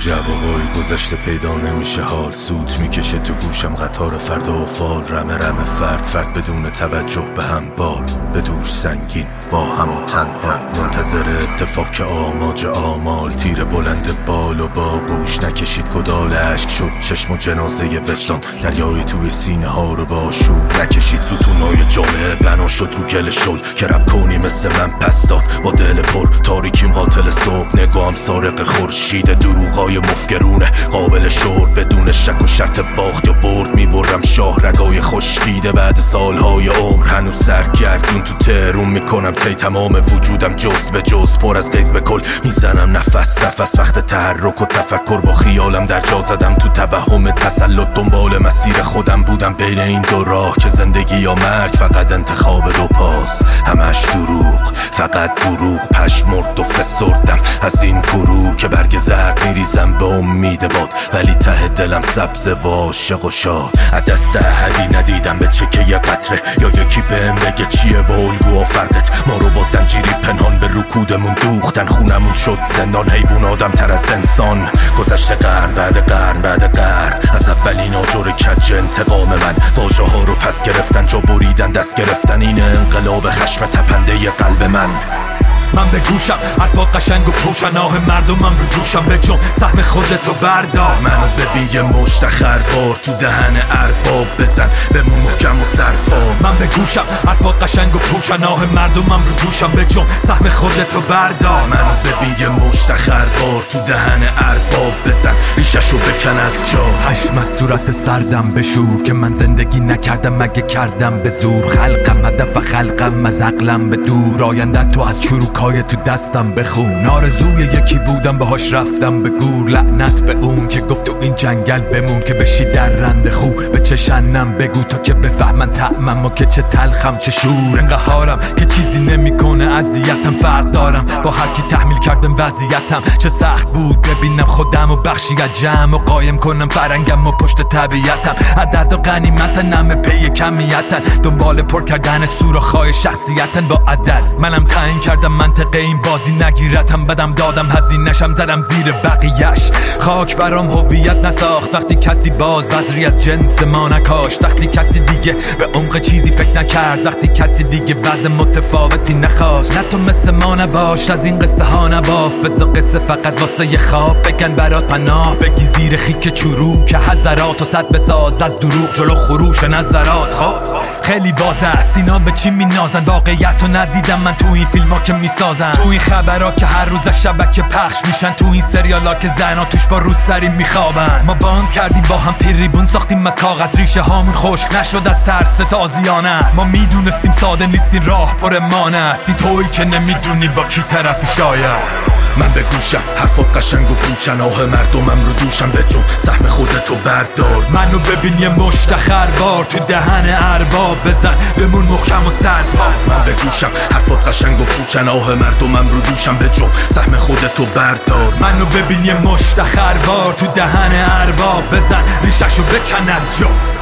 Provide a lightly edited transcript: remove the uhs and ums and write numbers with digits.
جوابای گذشته پیدا نمیشه، حال سوت میکشه تو گوشم قطار فردا و فال، رمه فرد بدون توجه به هم بال، به دوش سنگین با هم و تنها منتظر اتفاق که آماج آمال، تیر بلند بال و با گوش نکشید کدال اشک شد چشم و جنازه وجدان، دریایی توی سینه ها رو با شوب نکشید، ستونای جامعه بنا شد رو گل شل که رب کنی مثل من پس داد، با دل پر تاریکیم قاتل صبح، نگاهم سارق خورشید، دروغای مفگرونه قابل شور، بدون شک و شرط باخت یا برد میبرم شاه رگای خشکیده، بعد سالهای عمر هنوز سرگردون تو تهرون میکنم تی تمام وجودم جز به جز، پر از غیظ به کل میزنم نفس وقت تحرک و تفکر، با خیالم در جا زدم تو توهم تسلط، دنبال مسیر خودم بودم بین این دو راه که زندگی یا مرگ، فقط انتخاب دو پاس، همش دروغ فقط دروغ، پشمرد و فسردم از این گروه که برگ زرد میریزم به امید باد، ولی ته دلم سبز و عاشق و شاد، از دست احدی ندیدم به چکه یه قطره، یا یکی بهم بگه چیه با الگو و فرقت، ما رو با زنجیری پنهان به رکودمون دوختن، خونمون شد زندان، حیوان آدم تر از انسان، گذشته قرن بعد قرن از اولین آجر کج انتقام من، واژه ها رو پس گرفتن جا بریدن دست گرفتن، این انقلاب خشم تپنده قلب من به گوشم حرفا قشنگ و پوشناه مردمم رو دوشم، بجم سهم خودتو بردار، منو ببین یه مشتخر بار تو دهن ارباب بزن بمون محکم و سربار، من به گوشم حرفا قشنگ و پوشناه مردمم رو دوشم، بجم سهم خودتو بردار، منو ببین یه مشتخر بار تو دهن ارباب بزن ریششو بکن از جا، خشم از صورت سردم بشور که من زندگی نکردم مگه کردم به زور، خلقم هدف خلقم از عقلم به دور، آینده تو از چروکای تو دستم بخون، آرزوی یکی بودم باهاش رفتم به گور، لعنت به اون که گفت تو این جنگل بمون که بشی در رند خو، به چشنم بگو تا که بفهمن طعمم و که چه تلخم چه شور، انقهارم که چیزی نمیکنه اذیتم، فرق دارم با هر کی تحمیل کردم وضعیتم، چه سخت بود ببینم خودم و بخشی از جمع و قایم کنم فرنگم و پشت طبیعتم، عدد و غنیمتن همه پی کمیتن، دنبال پر کردن سوراخ‌های شخصیتن با عدد، منم تعیین کردم منطقه این بازی نگیرتم، بدم دادم هزینه‌شم زدم زیر بقیه‌اش، خاک برام هویت نساخت وقتی کسی باز بذری از جنس ما نکاشت، وقتی کسی دیگه به عمق چیزی فکر نکرد، وقتی کسی دیگه وضع متفاوتی نخواست، نه تو مثل ما نباش از این قصه ها نباف، بذار قصه فقط واسه یه خواب بگن برات پناه، بگی زیر خیک چروک که حضرات و صد بساز از دروغ جلو خروش نظرات، خب خیلی واضح است اینا به چی مینازن، واقعیت رو ندیدم من تو این فیلم ها که میسازن، تو این خبرها که هر روز شبکه پخش میشن، تو این سریالا که زنا توش با روسری میخوابن، ما باند کردیم با هم تریبون ساختیم از کاغذ، ریشه هامون خشک نشد از ترس تازیانت، ما میدونستیم ساده نیستین راه پر مانه است، این تویی که نمیدونی با کی طرفی شاید، من به گوشم حرفات قشنگ و پوچناه مردمم رو دوشم، بجم سهم خودتو بردار، منو ببین یه مشتخر بار تو دهن ارباب بزن بمون محکم و سرپا، من به گوشم حرفات قشنگ و پوچناه مردمم رو دوشم، بجم سهم خودتو بردار، منو ببین یه مشتخر بار تو دهن ارباب بزن ریششو بکن از جا.